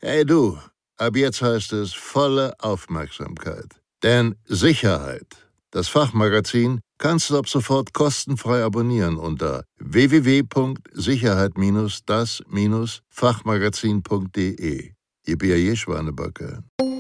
Hey du, ab jetzt heißt es volle Aufmerksamkeit. Denn Sicherheit, das Fachmagazin, kannst du ab sofort kostenfrei abonnieren unter www.sicherheit-das-fachmagazin.de. Ihr B.A.J. Schwanebacke.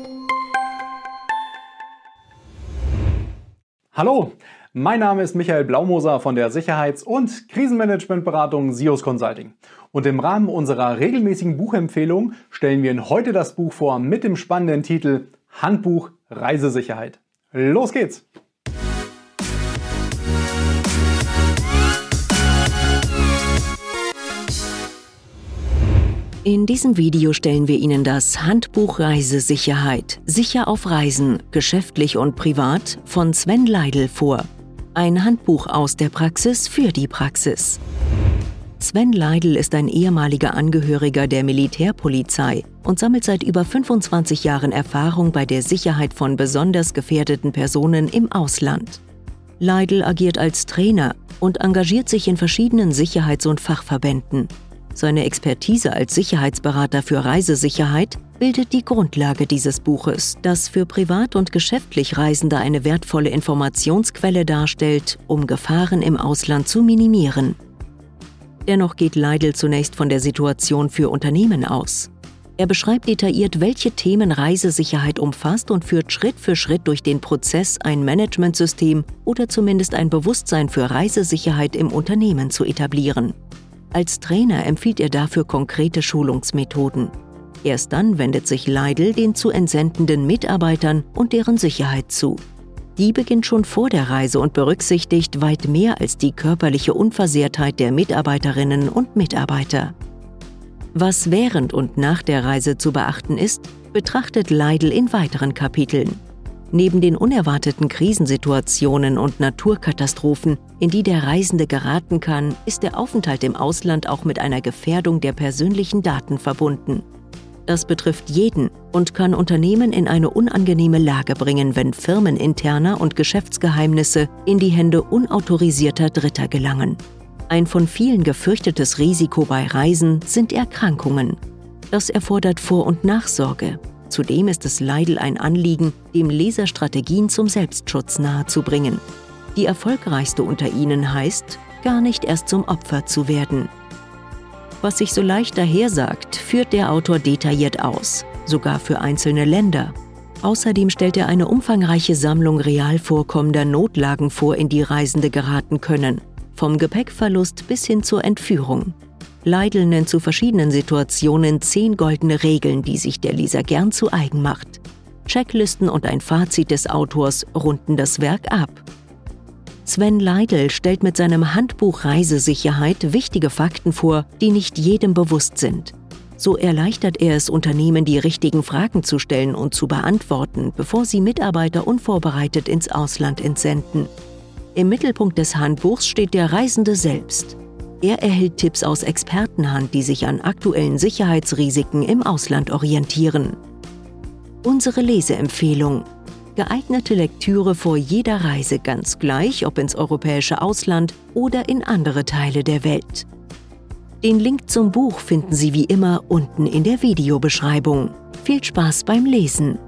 Hallo, mein Name ist Michael Blaumoser von der Sicherheits- und Krisenmanagementberatung SIOS Consulting. Und im Rahmen unserer regelmäßigen Buchempfehlung stellen wir Ihnen heute das Buch vor mit dem spannenden Titel Handbuch Reisesicherheit. Los geht's! In diesem Video stellen wir Ihnen das Handbuch Reisesicherheit, sicher auf Reisen, geschäftlich und privat von Sven Leidl vor. Ein Handbuch aus der Praxis für die Praxis. Sven Leidl ist ein ehemaliger Angehöriger der Militärpolizei und sammelt seit über 25 Jahren Erfahrung bei der Sicherheit von besonders gefährdeten Personen im Ausland. Leidl agiert als Trainer und engagiert sich in verschiedenen Sicherheits- und Fachverbänden. Seine Expertise als Sicherheitsberater für Reisesicherheit bildet die Grundlage dieses Buches, das für privat und geschäftlich Reisende eine wertvolle Informationsquelle darstellt, um Gefahren im Ausland zu minimieren. Dennoch geht Leidl zunächst von der Situation für Unternehmen aus. Er beschreibt detailliert, welche Themen Reisesicherheit umfasst und führt Schritt für Schritt durch den Prozess, ein Managementsystem oder zumindest ein Bewusstsein für Reisesicherheit im Unternehmen zu etablieren. Als Trainer empfiehlt er dafür konkrete Schulungsmethoden. Erst dann wendet sich Leidl den zu entsendenden Mitarbeitern und deren Sicherheit zu. Die beginnt schon vor der Reise und berücksichtigt weit mehr als die körperliche Unversehrtheit der Mitarbeiterinnen und Mitarbeiter. Was während und nach der Reise zu beachten ist, betrachtet Leidl in weiteren Kapiteln. Neben den unerwarteten Krisensituationen und Naturkatastrophen, in die der Reisende geraten kann, ist der Aufenthalt im Ausland auch mit einer Gefährdung der persönlichen Daten verbunden. Das betrifft jeden und kann Unternehmen in eine unangenehme Lage bringen, wenn firmeninterner und Geschäftsgeheimnisse in die Hände unautorisierter Dritter gelangen. Ein von vielen gefürchtetes Risiko bei Reisen sind Erkrankungen. Das erfordert Vor- und Nachsorge. Zudem ist es Leidl ein Anliegen, dem Leser Strategien zum Selbstschutz nahezubringen. Die erfolgreichste unter ihnen heißt, gar nicht erst zum Opfer zu werden. Was sich so leicht dahersagt, führt der Autor detailliert aus, sogar für einzelne Länder. Außerdem stellt er eine umfangreiche Sammlung real vorkommender Notlagen vor, in die Reisende geraten können, vom Gepäckverlust bis hin zur Entführung. Leidl nennt zu verschiedenen Situationen 10 goldene Regeln, die sich der Leser gern zu eigen macht. Checklisten und ein Fazit des Autors runden das Werk ab. Sven Leidl stellt mit seinem Handbuch Reisesicherheit wichtige Fakten vor, die nicht jedem bewusst sind. So erleichtert er es Unternehmen, die richtigen Fragen zu stellen und zu beantworten, bevor sie Mitarbeiter unvorbereitet ins Ausland entsenden. Im Mittelpunkt des Handbuchs steht der Reisende selbst. Er erhält Tipps aus Expertenhand, die sich an aktuellen Sicherheitsrisiken im Ausland orientieren. Unsere Leseempfehlung: geeignete Lektüre vor jeder Reise, ganz gleich, ob ins europäische Ausland oder in andere Teile der Welt. Den Link zum Buch finden Sie wie immer unten in der Videobeschreibung. Viel Spaß beim Lesen!